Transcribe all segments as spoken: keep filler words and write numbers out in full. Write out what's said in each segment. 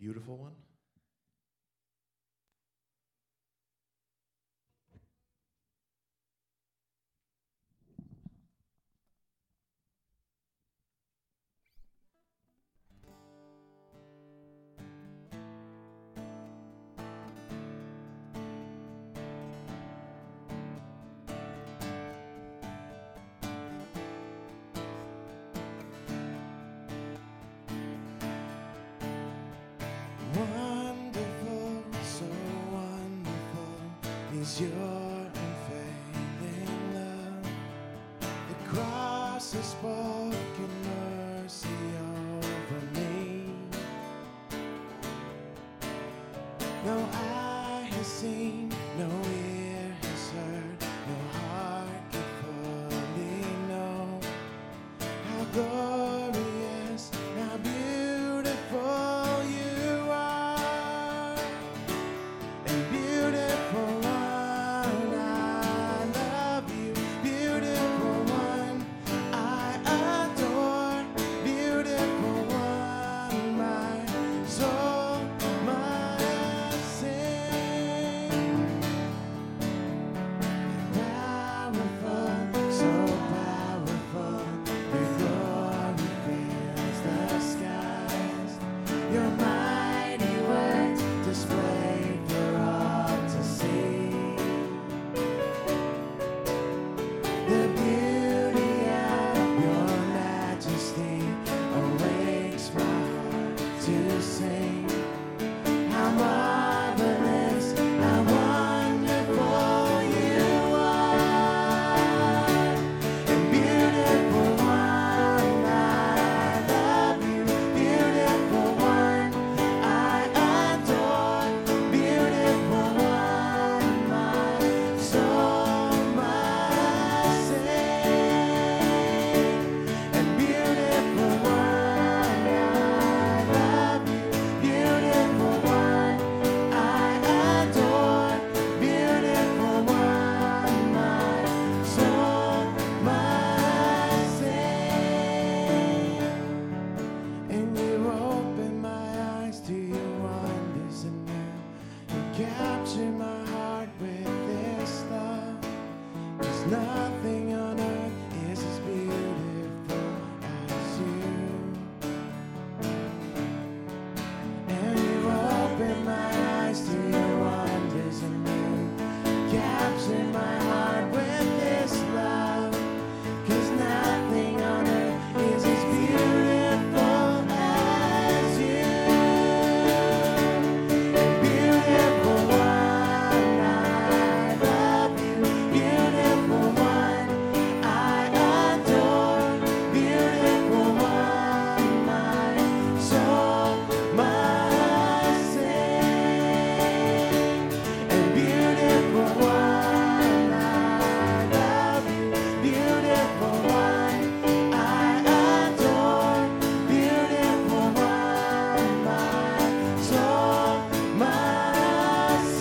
beautiful one. Wonderful, so wonderful is your unfailing love. The cross has spoken mercy over me. No eye has seen, no ear has heard, no heart can fully know how glorious, how beautiful you are. And beautiful one, I love you. Beautiful one, I adore. Beautiful one, my soul must sing. Powerful, so powerful, your glory fills the skies. Your mighty words displayed for all to see. The beauty of your majesty awakes my heart to sing. How marvelous, how wonderful you are. And beautiful one, I love you. Beautiful one, I adore. Beautiful one, my soul must sing. And beautiful one, I love you. Beautiful one, I adore. Beautiful one, my soul must sing. And you open my eyes to your wonders anew. You capture my heart with this love. 'Cause nothing on earth is as beautiful as you. And you open my eyes to your wonders anew. Capture my heart with this love. 'Cause nothing on earth is as beautiful as you. And beautiful one, I love you. Beautiful one, I adore. Beautiful one, my soul must sing. And beautiful one, I love you. Beautiful one, I adore. Beautiful one, my soul must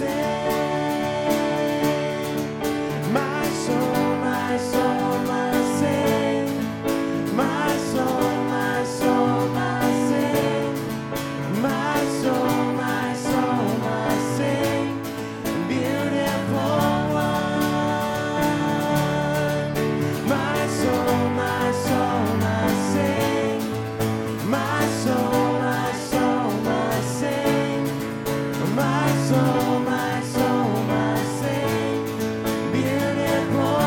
sing. My soul, my soul must sing. My soul, my soul must sing. My soul, my soul must sing. Beautiful one. My soul, my soul must sing. My soul, my soul must sing. My soul, my soul must sing. Beautiful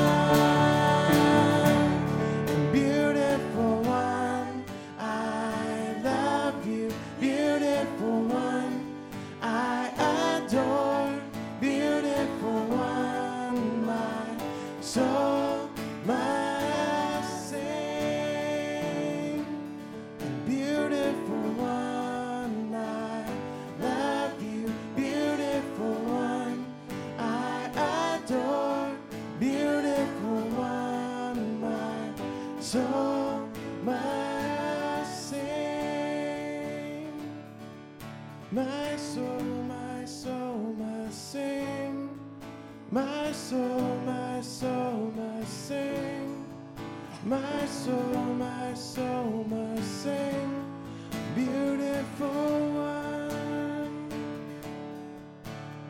one. Beautiful one, I love you. Beautiful one, I adore. Beautiful one, my soul must sing. And beautiful one, I love you. Beautiful one, I adore. Beautiful one, my soul must sing. My soul, my soul must sing. My soul, my soul must sing. My soul, my soul must sing. Beautiful one.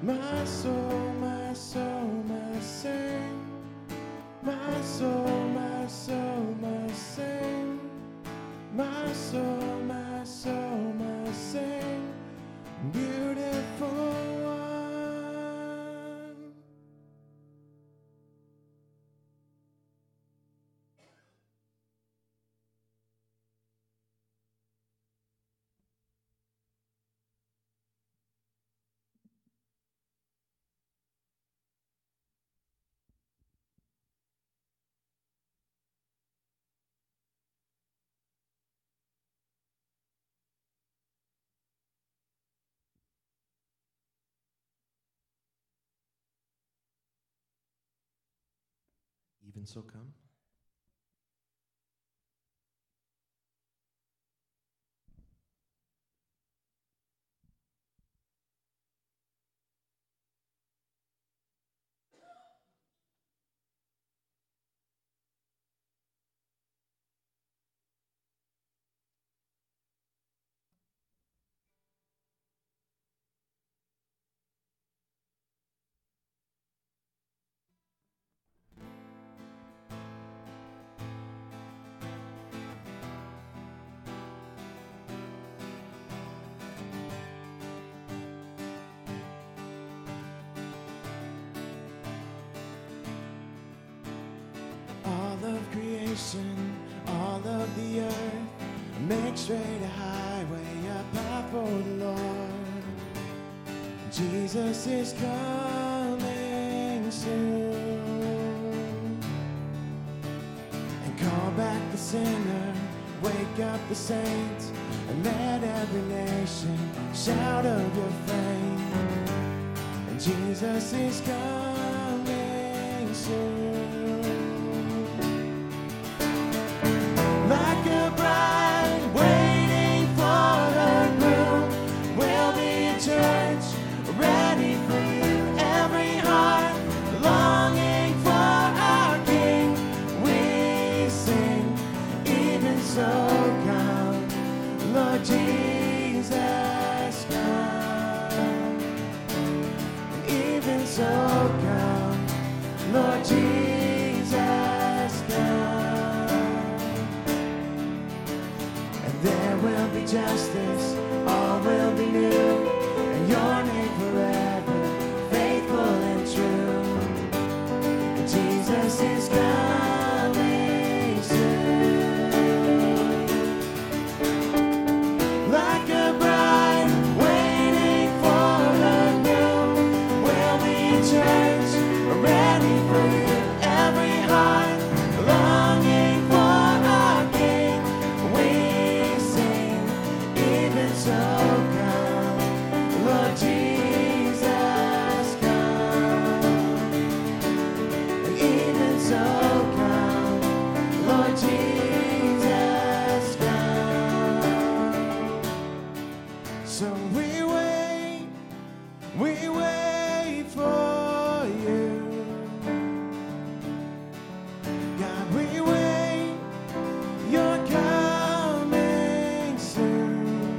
My soul, my soul must sing. My soul, my soul must sing. My soul, my soul must sing. Beautiful one. Even so come. All of creation, all of the earth, make straight a highway, a path for the Lord. Jesus is coming soon. And call back the sinner, wake up the saints, and let every nation shout of your fame. And Jesus is coming soon. Like a bride waiting for her groom, we'll be a church ready for you. Every heart longing for our King, we sing, even so come, Lord Jesus, come. Even so come, Lord Jesus, come. There will be justice, all will be new, and your name forever, faithful and true. Jesus is coming soon. Like a bride waiting for her groom, we'll be a church ready for you. Every heart longing for our King, we so come, Lord Jesus, come. And even so come, Lord Jesus, come. So we wait, we wait for you. God, we wait, you're coming soon.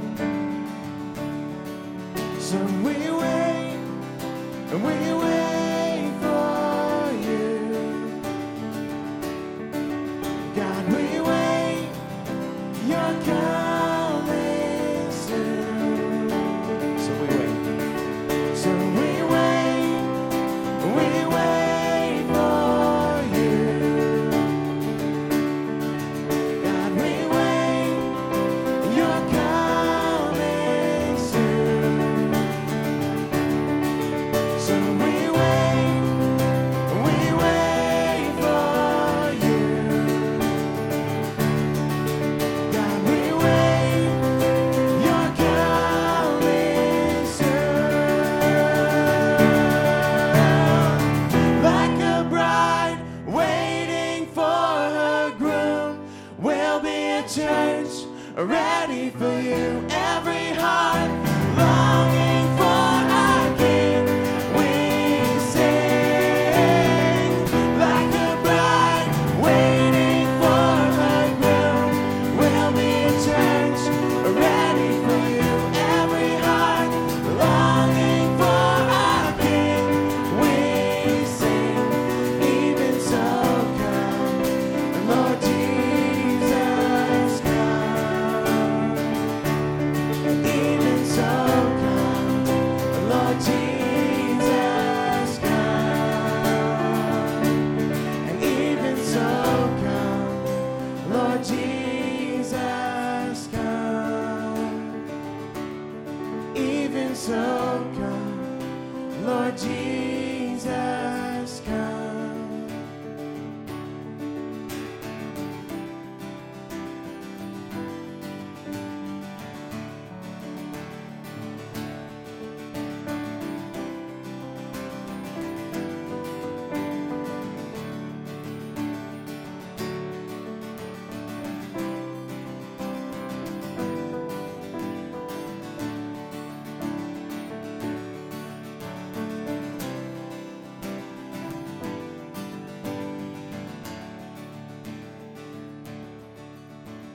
So we wait, and we wait for you. God, we wait, you're coming soon. So we wait. So we wait, we wait for you. God, we wait, you're coming soon. So we wait, we wait for you. God, we wait, you're coming soon. Like a bride waiting for her groom, we'll be a church ready for you. Every heart longing for our King, we sing. Like a bride waiting for her groom, we'll be a church ready for you. Every heart longing for our King.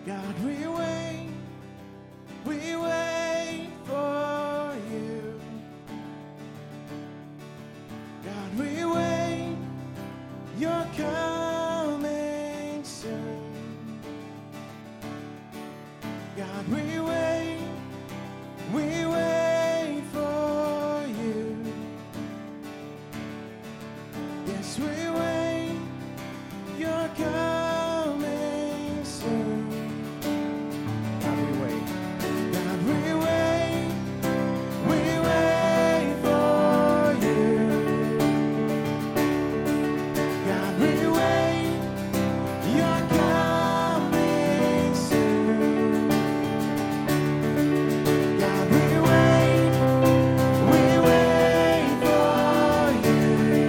God, we wait, we wait for you. God, we wait, you're coming soon. God, we wait, we wait for you. Yes, we wait, you're coming soon. God, we wait. God, we wait, we wait for you. God, we wait, you're coming soon. God, we wait, we wait for you.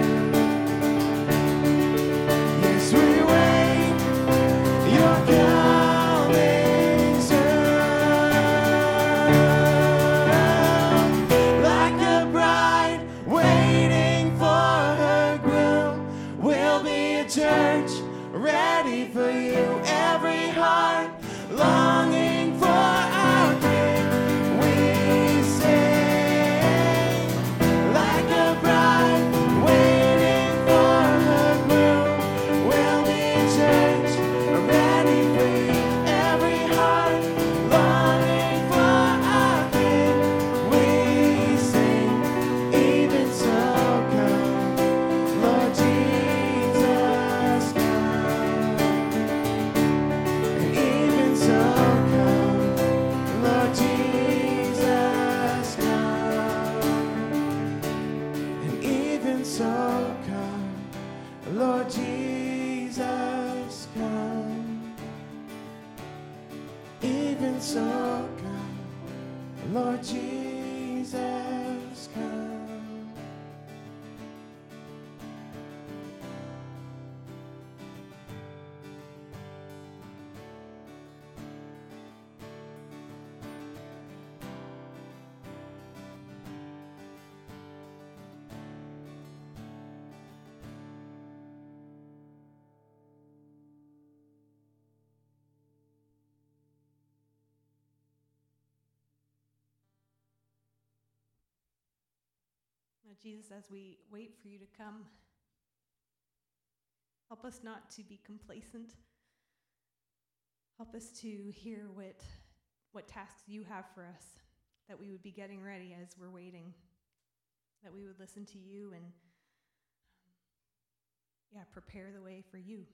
Yes, we wait, you're coming soon. Like a bride waiting for her groom, we'll be a church ready for you. Every heart longing for our King, we sing. Like a bride waiting for her groom, we'll be a church ready for you. Every heart longing for our King, we sing. Even so, come, Lord Jesus, come. And even so, come, Lord Jesus, come. And even so, come, Lord Jesus, come. Even so, come, Lord Jesus, come. Now, Jesus, as we wait for you to come, help us not to be complacent. Help us to hear what, what tasks you have for us, that we would be getting ready as we're waiting, that we would listen to you and, yeah, prepare the way for you.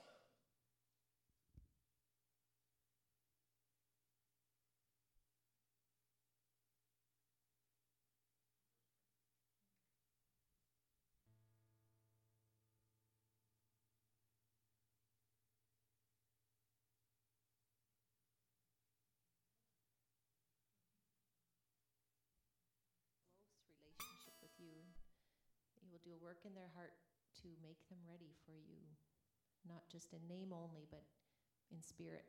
Close relationship with you, and you will do a work in their heart to make them ready for you, not just in name only, but in spirit.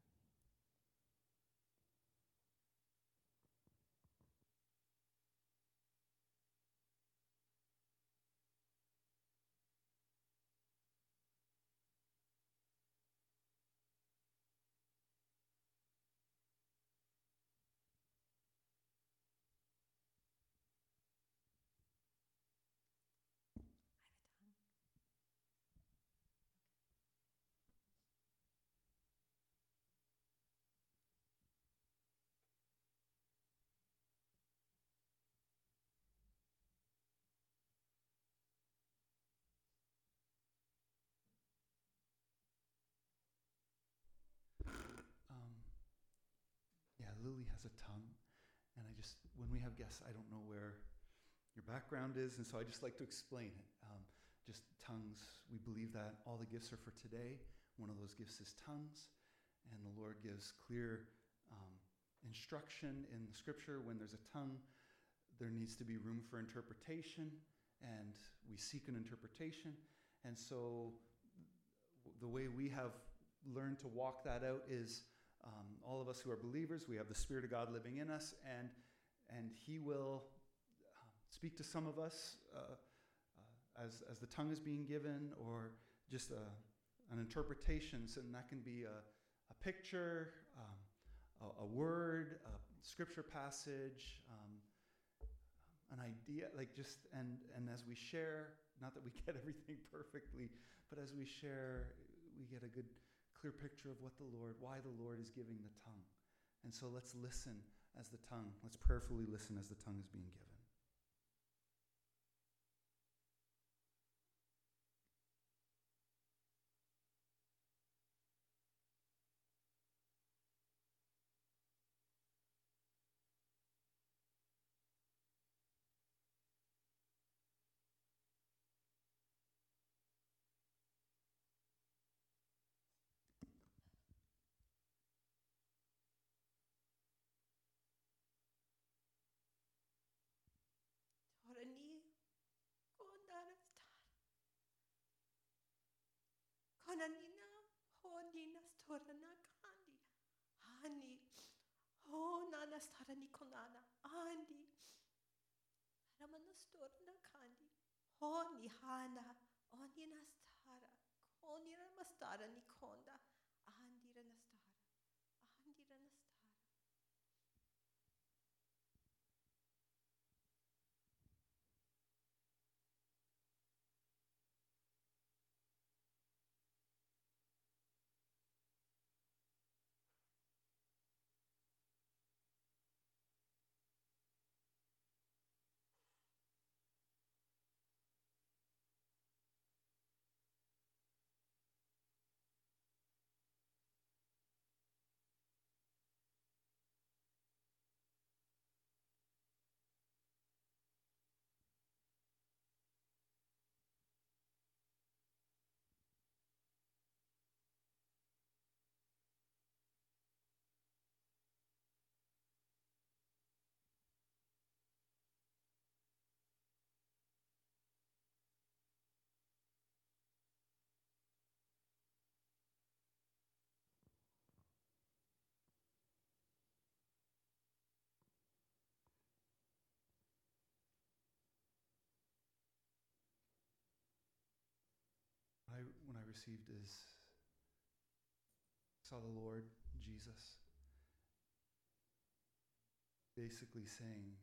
Um, yeah, Lily has a tongue, and I just, when we have guests, I don't know where your background is, and so I just like to explain it. Um, just tongues, we believe that all the gifts are for today. One of those gifts is tongues, and the Lord gives clear um, instruction in the scripture. When there's a tongue, there needs to be room for interpretation, and we seek an interpretation. And so the way we have learned to walk that out is um, all of us who are believers, we have the Spirit of God living in us, and and He will uh, speak to some of us uh, uh, as as the tongue is being given, or just a, an interpretation, and that can be a, a picture, um, a, a word, a scripture passage, um, an idea, like just, and, and as we share, not that we get everything perfectly, but as we share, we get a good, clear picture of what the Lord, why the Lord is giving the tongue. And so let's listen as the tongue, let's prayerfully listen as the tongue is being given. Torani kondaras konanina honinas torana kandi hani honanas tarani konana andi ramanas torana kandi honi hana oninas tara konira mastara nikonda andira nastara andira nastara. I, when I received his, saw the Lord Jesus basically saying,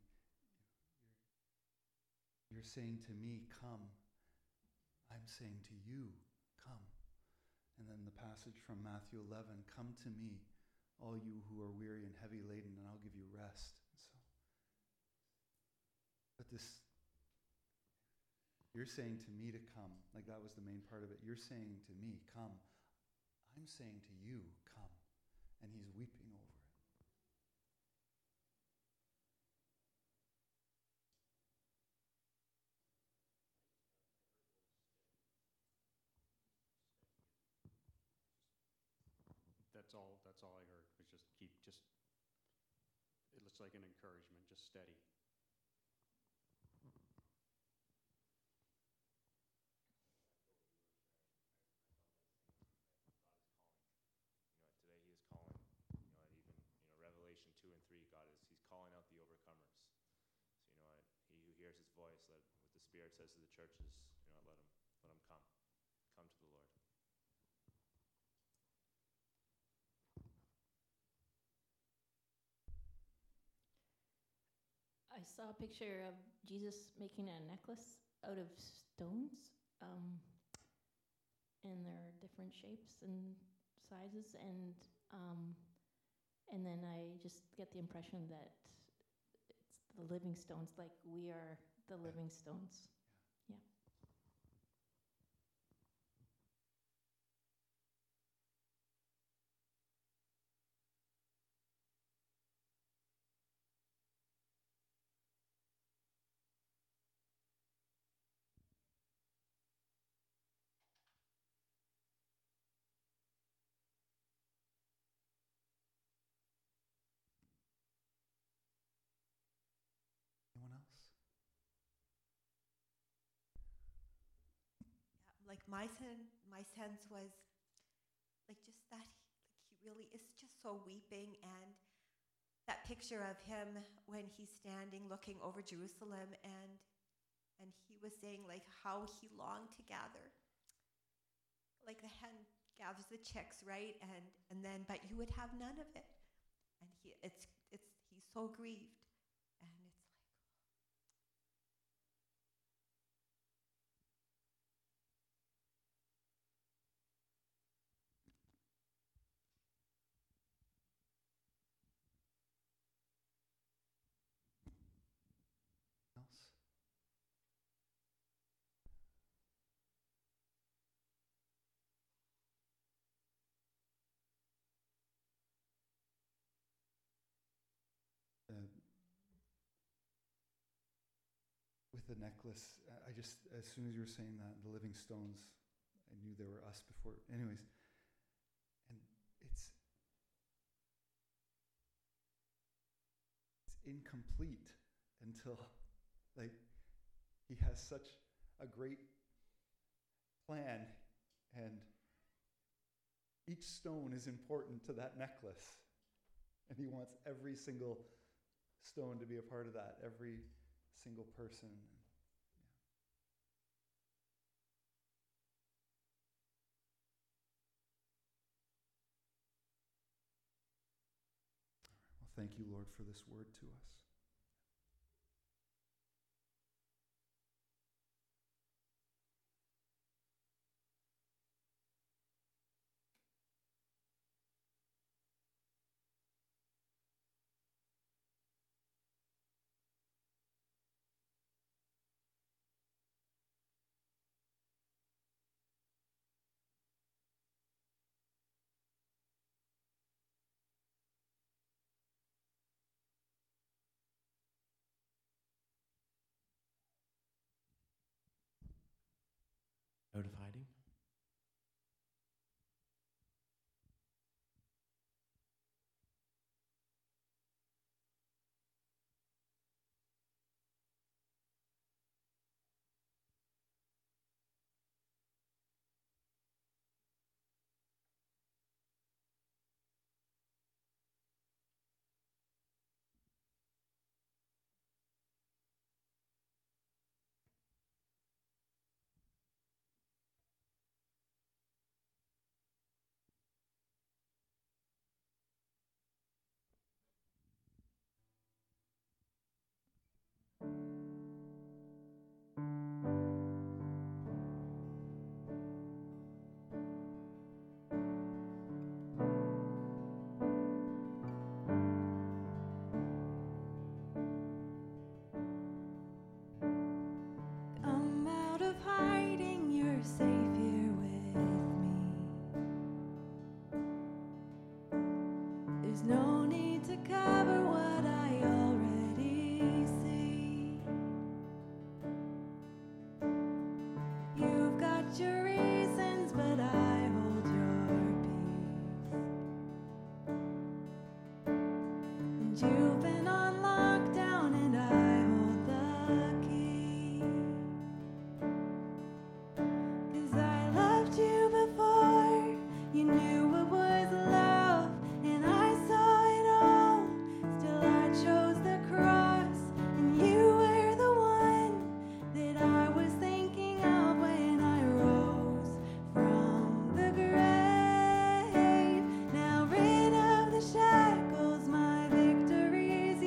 you're saying to me, come. I'm saying to you, come. And then the passage from Matthew eleven, come to me, all you who are weary and heavy laden, and I'll give you rest. So, but this, you're saying to me to come, like that was the main part of it. You're saying to me, come. I'm saying to you, come. And he's weeping over it. That's all, that's all I heard, was just keep, just, it looks like an encouragement, just steady. two and three, God is, he's calling out the overcomers. So, you know what, he who hears his voice, let, what the Spirit says to the churches, you know, let him, let him come, come to the Lord. I saw a picture of Jesus making a necklace out of stones, um, and there are different shapes and sizes, and um, And then I just get the impression that it's the living stones, like we are the living stones. Yeah. Anyone else? Yeah, like my sen- my sense was like just that like he really is just so weeping, and that picture of him when he's standing looking over Jerusalem, and and he was saying like how he longed to gather like the hen gathers the chicks, right? And and then, but you would have none of it. And he, it's it's he's so grieved, and it's like. Else? Uh, with the necklace, I- I just, as soon as you were saying that, the living stones, I knew they were us before. Anyways, and it's it's incomplete until, like, he has such a great plan, and each stone is important to that necklace, and he wants every single stone to be a part of that, every single person. Well, thank you, Lord, for this word to us. Out of hiding? Come out of hiding, you're safe here with me. There's no need to cover what I already see. You've got your reasons, but I hold your peace. And you've been on lockdown, and I hold the key. 'Cause I loved you before you knew what was love, and I saw it all. Still, I chose the cross, and you were the one that I was thinking of when I rose from the grave. Now rid of the shackles, my victory's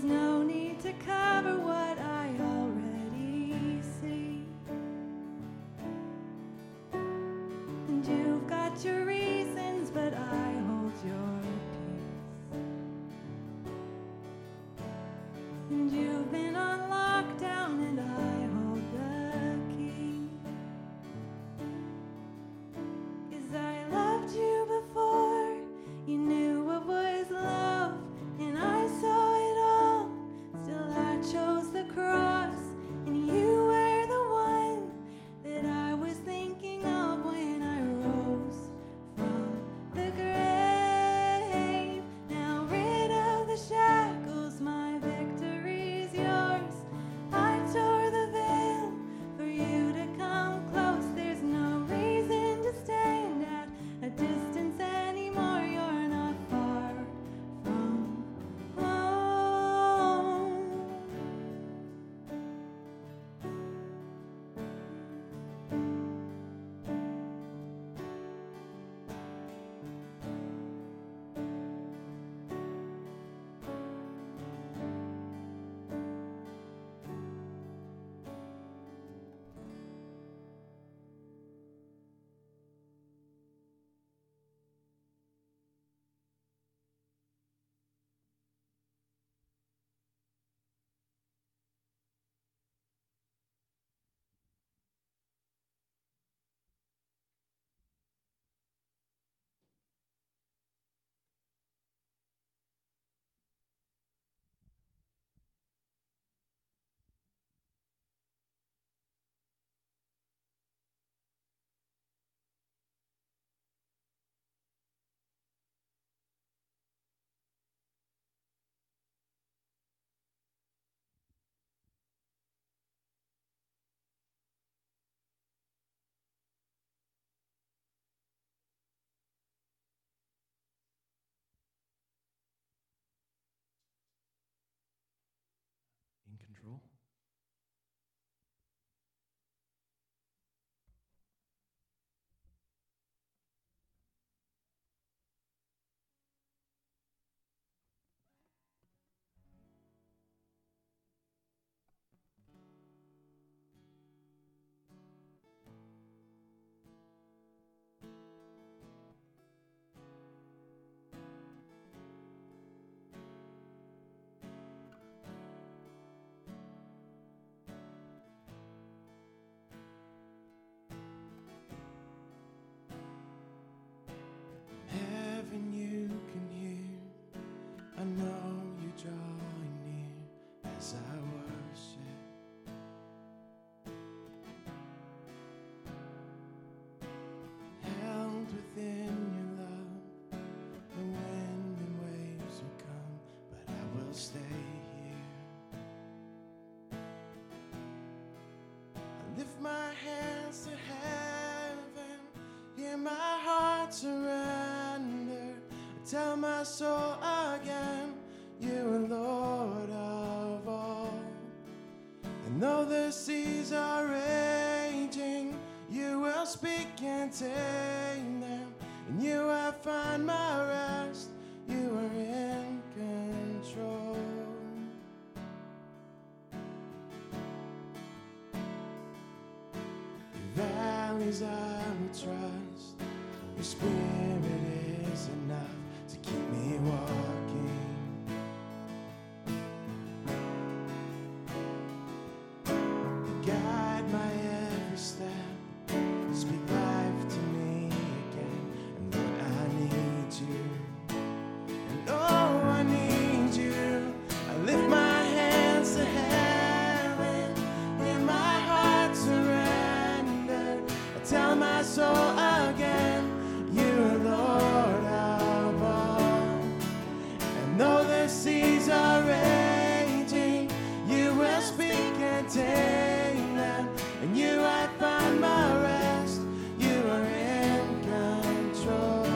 no need to cover what I already see. And you've got your reasons, but I hold your peace. And you've been on lockdown, and I hold the key. 'Cause I loved you before you knew what was love, and I saw it all. Still I chose the cross, and you were the one that I was thinking of when I rose from the grave. Now rid of the shackles, my victory's yours. I tore the veil for you to come close. There's no reason to stand at a distance anymore. You're not far from home. In control. Heaven you can hear, I know you drawing near as I worship. Held within your love, the wind and waves will come, but I will stay here. I lift my hands to heaven, hear my heart surrender. I tell my soul again, you are Lord of all. And though the seas are raging, you will speak and tame them. And you I find my rest, you are in control. Your valleys I will trust, your spirit is enough to keep me walking. You guide my every step, speak life to me again. And Lord, I need you, and oh, I need you. I lift my hands to heaven, in my heart surrender. I tell my soul again, you are Lord of all. And though the seas are raging, you will speak and tame them. And you I find my rest, you are in control.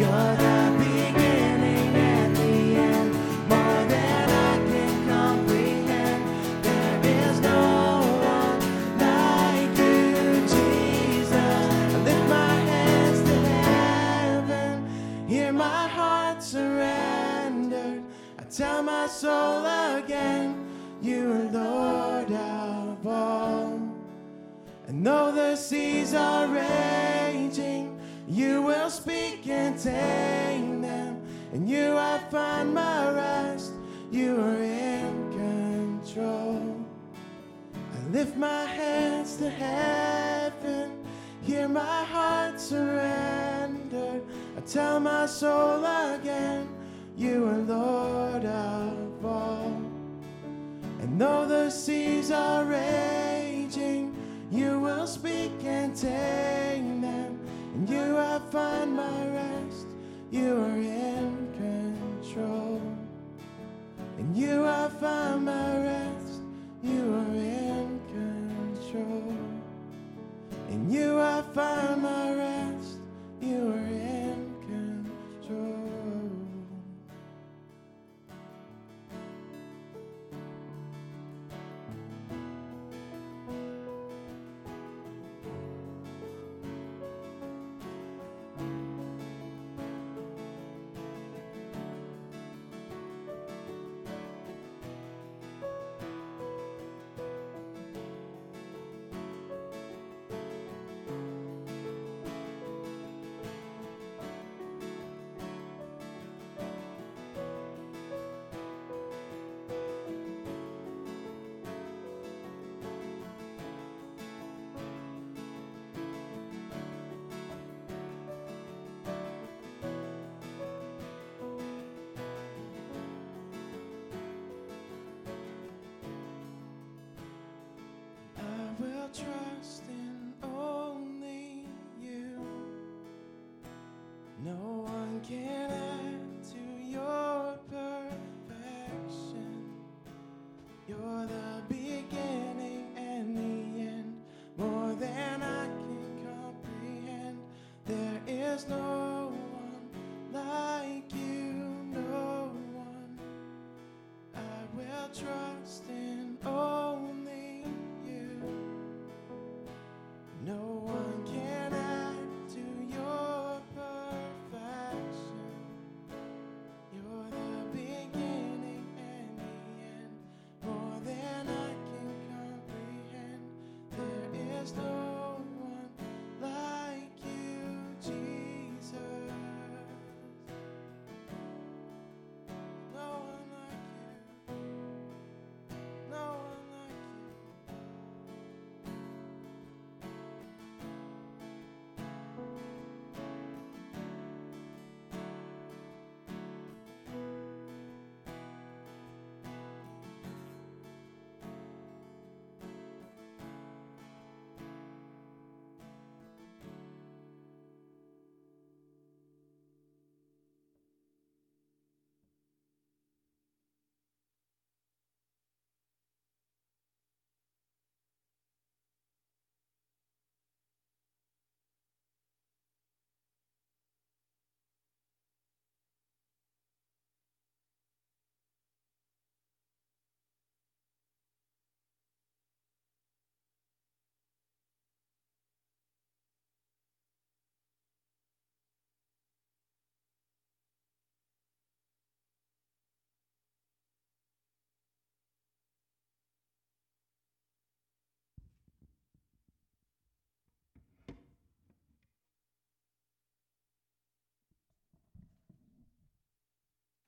You're the beginning and the end, more than I can comprehend. There is no one like you, Jesus. I lift my hands to heaven, hear my heart surrendered. I tell my soul again, you are Lord of all. And though the seas are raging, you will speak and tame them. And you I find my rest, you are in control. I lift my hands to heaven, hear my heart surrendered. I tell my soul again, you are Lord of all. And though the seas are raging, you will speak and tame them. And you I find my rest, you are in control. And you I find my rest, you are in control. And you I find my rest, you are in control. I will trust in only you. No one can